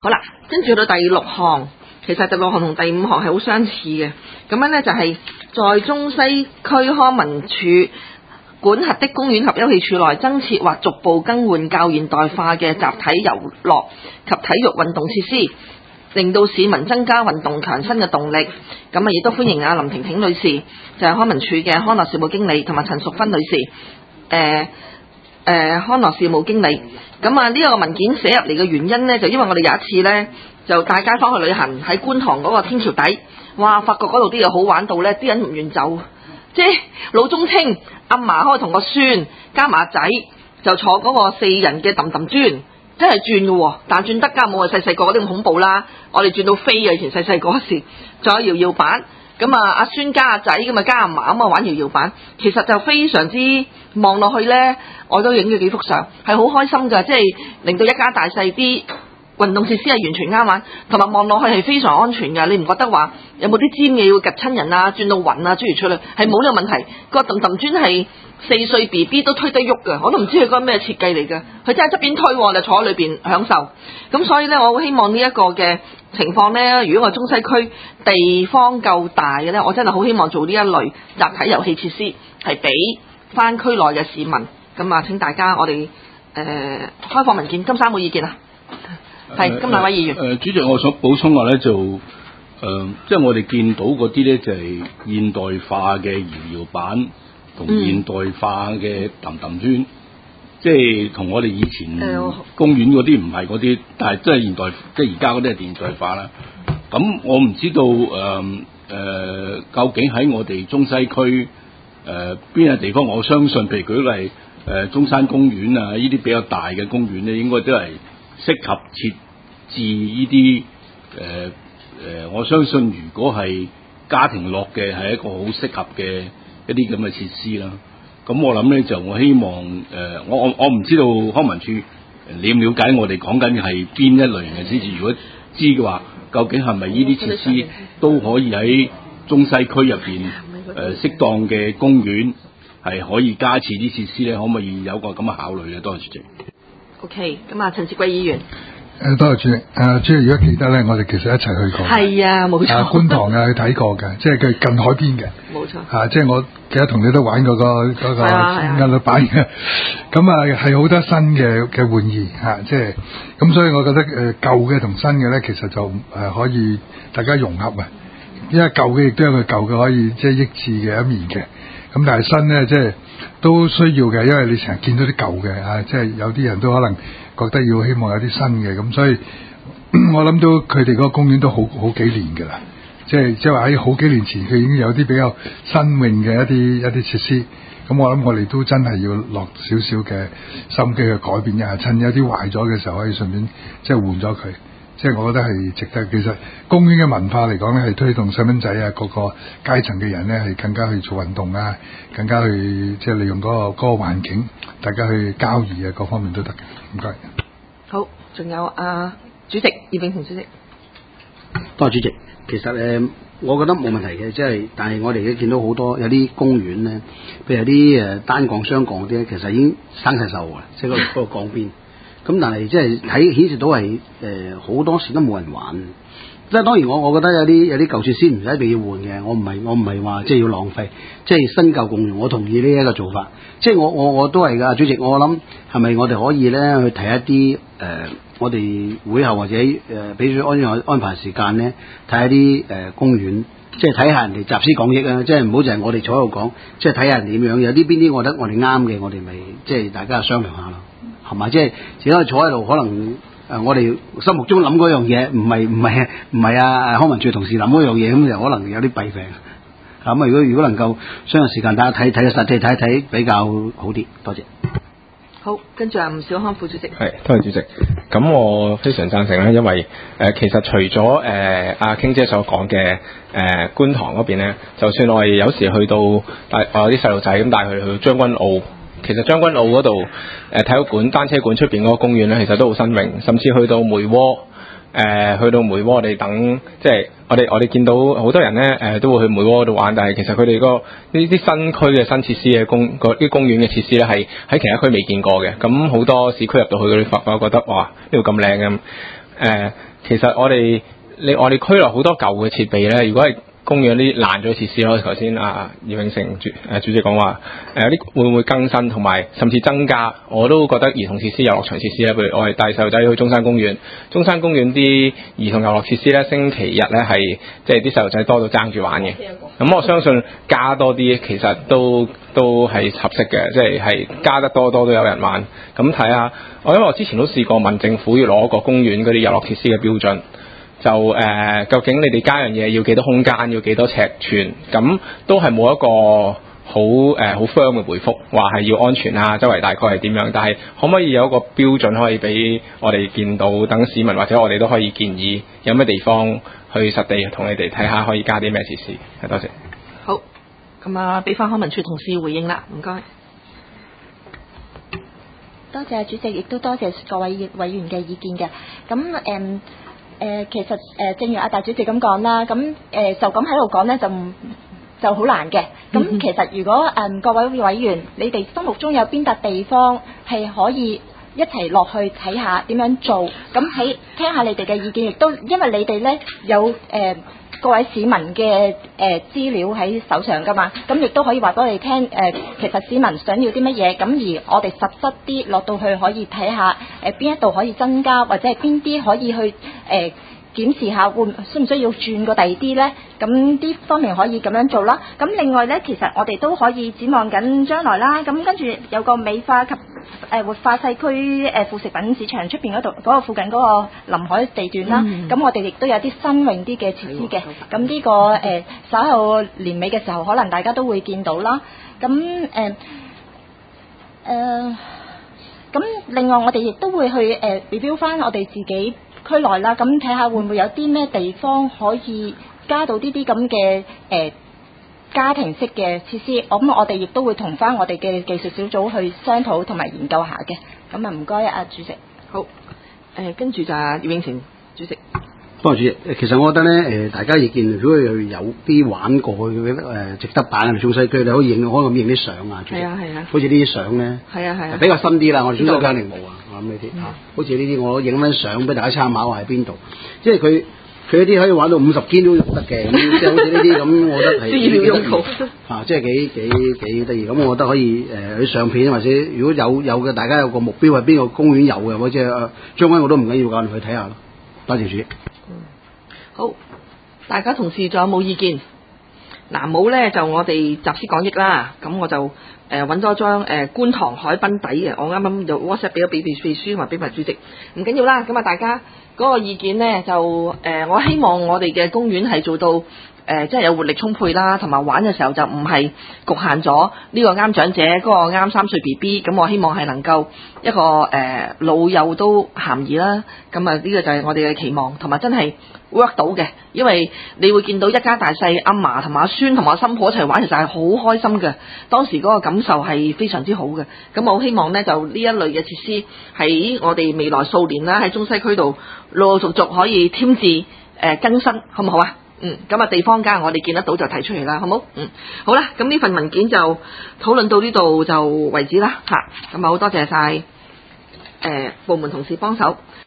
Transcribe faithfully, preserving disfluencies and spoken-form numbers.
好啦，跟住到第六項，其實第六項同第五項係好相似嘅。咁樣呢，就係在中西區康文署管轄的公園及休憩處內增設或逐步更換較現代化嘅集體遊樂及體育運動設施，令到市民增加運動強身嘅動力。咁啊，亦都歡迎啊林婷婷女士，就係、是、康文署嘅康樂事務經理，同埋陳淑芬女士，誒、呃、誒、呃、康樂事務經理。咁啊，呢一個文件寫入嚟嘅原因呢，就因為我哋有一次呢，就帶街坊去旅行，喺觀塘嗰個天橋底，哇！發覺嗰度啲嘢好玩到呢，啲人唔願走，即係老中青阿嫲可以同個孫加埋仔，就坐嗰個四人嘅揼揼磚。真係轉嘅喎，但轉得㗎，冇我細細個嗰啲咁恐怖啦。我哋轉到飛嘅，以前細細個嗰時，仲有搖搖板。咁啊，阿孫加阿仔咁啊，加阿嫲咁啊玩搖搖板，其實就非常之望落去呢，我都影咗幾幅相，係好開心㗎，即係令到一家大細啲運動設施係完全啱玩，同埋望落去係非常安全㗎。你唔覺得話有冇啲尖嘢會夾親人啊、轉到暈啊、諸如此類，係冇呢個問題。個揼揼磚係四歲 B B 都推得喐㗎，我都唔知佢嗰個咩設計嚟㗎。佢真係側邊推，就坐喺裏邊享受。咁所以呢，我好希望呢一個嘅情況呢，如果我中西區地方夠大嘅呢，我真係好希望做呢一類集體遊戲設施，係俾翻區內嘅市民。咁啊，請大家我哋誒、呃、開放文件，金生冇意見啊？係，咁兩位議員。誒、 呃呃，主席，我想補充話咧，就誒、呃，即係我哋見到嗰啲咧，就係、是、現代化嘅搖搖板同現代化嘅揼揼磚，即係同我哋以前公園嗰啲唔係嗰啲，但係真係現代，即係而家嗰啲係現代化啦。咁我唔知道誒誒、呃呃，究竟喺我哋中西區誒邊個地方？我相信，譬如舉例誒、呃、中山公園啊，呢啲比較大嘅公園咧，應該都係適合設置呢啲誒誒，我相信如果係家庭樂嘅，係一個好適合嘅一啲咁嘅設施啦。咁我諗咧就我希望誒、呃，我我我唔知道康文署了唔了解我哋講緊係邊一類型嘅設施。如果知嘅話，究竟係咪呢啲設施都可以喺中西區入邊誒適當嘅公園係可以加設啲設施咧？可唔可以有個咁嘅考慮咧？多謝主席。 OK，咁啊，陳志貴議員。 誒，多謝主席。誒，主席如果記得咧，我哋其實一齊去過。係啊，冇錯。 啊，觀塘啊，去睇過嘅，即係佢近海邊嘅。 冇錯。 啊，即係我記得同你都玩過、嗰個嗰、嗰個壓力板嘅。咁啊，係好多新嘅嘅玩意嚇，即係咁，所以我覺得誒舊嘅同新嘅咧，其實就誒可以大家融合啊。因為舊嘅亦都有個舊嘅可以即係益智嘅一面嘅。咁但係新咧，即係都需要嘅，因為你成日見到啲舊嘅啊，即係有啲人都可能覺得要希望有啲新嘅，咁所以我諗到佢哋嗰個公園都好好幾年㗎啦，即係即係話喺好幾年前佢已經有啲比較新穎嘅一啲一啲設施，咁我諗我哋都真係要落少少嘅心機去改變一下，趁有啲壞咗嘅時候可以順便即係換咗佢。即係我覺得係值得。其實公園嘅文化嚟講咧，係推動細蚊仔啊，各個階層嘅人咧，係更加去做運動啊，更加去即係利用嗰個嗰個環境，大家去交易啊，各方面都得嘅。唔該。 好，仲有啊，主席葉永雄主席。 多謝主席。其實誒、呃，我覺得冇問題嘅，即係但係我哋而家見到好多有啲公園咧，譬如有啲誒單槓雙槓嗰啲咧，其實已經生晒鏽㗎，即係嗰個嗰個槓邊。咁但係即係睇顯示到係誒好多時都冇人玩，即係當然我我覺得有啲有啲舊設施唔使一定要換嘅，我唔係我唔係話即係要浪費，即係新舊共用，我同意呢一個做法。即係我我我都係㗎，主席，我諗係咪我哋可以咧去提一啲誒、呃，我哋會後或者誒俾佢安安排時間咧，睇一啲誒、呃、公園，即係睇下人哋集思廣益啊！即係唔好就係我哋坐喺度講，即係睇下人點樣，有啲邊啲我覺得我哋啱嘅，我哋咪即係大家商量下咯。係嘛？即係只可以坐喺度，可能誒、呃，我哋心目中諗嗰樣嘢，唔係唔係唔係啊康文署同事諗嗰樣嘢，咁就可能有啲弊病。咁啊，如果如果能夠相有時間，大家睇睇個實際睇一睇比較好啲。多謝。 好，跟住啊，吳小康副主席。係， 多謝主席。咁我非常贊成啦，因為誒、呃、其實除咗誒阿傾姐所講嘅誒觀塘嗰邊咧，就算我哋有時去到帶我啲細路仔咁帶佢去將軍澳。其實將軍澳嗰度誒體育館、單車館出邊嗰個公園咧，其實都好新穎，甚至去到梅窩誒、呃，去到梅窩我哋等，即係我哋我哋見到好多人咧誒、呃、都會去梅窩嗰度玩，但係其實佢哋個呢啲新區嘅新設施嘅公啲公園嘅設施咧，係喺其他區未見過嘅。咁好多市區入到去嗰啲發發覺得哇，呢度咁靚嘅誒， 其實我哋你我哋區內好多舊嘅設備咧，如果係公園啲爛咗設施咯，頭先啊葉永成主誒主席講話誒有啲會唔會更新同埋甚至增加，我都覺得兒童設施、遊樂場設施咧，譬如我哋帶細路仔去中山公園，中山公園啲兒童遊樂設施咧，星期日咧係即係啲細路仔多到爭住玩嘅，咁我相信加多啲其實都都係合適嘅，即係係加得多多都有人玩。咁睇下我因為我之前都試過問政府要攞個公園嗰啲遊樂設施嘅標準。就誒、呃，究竟你哋加樣嘢要幾多空間，要幾多尺寸？咁都係冇一個好誒好 firm 嘅回覆，話係要安全啊，周圍大概係點樣？但係可唔可以有一個標準可以俾我哋見到，等市民或者我哋都可以建議有咩地方去實地同你哋睇下，可以加啲咩設施？係多謝。 好，咁啊，俾翻康文署同事回應啦，唔該。 多謝主席，亦都多謝各位委員嘅意見嘅。咁誒。嗯誒、呃、其實誒、呃，正如阿大主席咁講啦，咁誒、呃、就咁喺度講咧，就就好難嘅。咁其實如果誒、呃、各位委員，你哋心目中有邊笪地方係可以一齊落去睇下點樣做，咁喺聽下你哋嘅意見，亦都因為你哋咧有誒、呃、各位市民嘅誒資料喺手上噶嘛，咁亦都可以話俾我哋聽誒，其實市民想要啲乜嘢，咁而我哋實質啲落到去可以睇下誒邊一度可以增加，或者係邊啲可以去誒、呃、檢視下會需唔需要轉個第二啲咧，咁啲方面可以咁樣做啦。咁另外咧，其實我哋都可以展望緊將來啦。咁跟住有個美化及誒活化西區誒副食品市場出邊嗰度嗰個附近嗰個臨海地段啦，咁、嗯、我哋亦都有啲新穎啲嘅設施嘅，咁呢、這個誒、呃、稍後年尾嘅時候，可能大家都會見到啦。咁誒誒，咁另外我哋亦都會去誒 review 翻我哋自己區內啦，咁睇下會唔會有啲咩地方可以加到呢啲咁嘅誒家庭式嘅設施，咁我哋亦都會同翻我哋嘅技術小組去商討同埋研究下嘅。咁啊，唔該啊，主席。 好，誒、呃，跟住就係葉永成主席。 多謝主席。其實我覺得咧，誒，大家意見如果有啲玩過嘅誒值得版嘅中西區，你可以影，可以咁影啲相啊。係啊係啊。好似呢啲相咧。係啊係啊。比較新啲啦，我哋中西區肯定冇啊。我諗呢啲嚇，好似呢啲我影翻相俾大家參考下喺邊度，即係佢。佢一啲可以玩到五十肩都用得嘅，咁即係好似呢啲咁，我覺得係資料用途啊，即係幾幾幾得意。咁我覺得可以誒去相片，或者如果有有嘅，大家有個目標係邊個公園有嘅，或者誒將軍我都唔緊要㗎，你去睇下咯。多謝主席。 嗯，好，大家同事仲有冇意見？嗱冇咧，就我哋集思廣益啦。咁我就誒揾咗張誒觀塘海濱底嘅，我啱啱就 WhatsApp 俾咗秘秘書同埋俾埋主席，唔緊要啦。咁啊，大家嗰個意見咧就誒、呃，我希望我哋嘅公園係做到誒，即、呃、係、就是、有活力充沛啦，同埋玩嘅時候就唔係局限咗呢個啱長者，嗰、那個啱三歲 B B。咁我希望係能夠一個誒、呃、老幼都咸宜啦。咁啊，呢個就係我哋嘅期望，同埋真係 work 到嘅，因為你會見到一家大細阿嫲同埋阿孫同埋阿新抱一齊玩，其實係好開心嘅。當時嗰個感受係非常之好嘅。咁我希望呢，就呢一類嘅設施喺我哋未來數年啦，喺中西區度陸陸續續可以添置誒、呃、更新，好唔好啊？嗯，咁啊地方間我哋見得到就提出嚟啦，好唔好？嗯，好啦，咁呢份文件就討論到呢度就為止啦，嚇。咁啊好多謝晒誒、呃、部門同事幫手。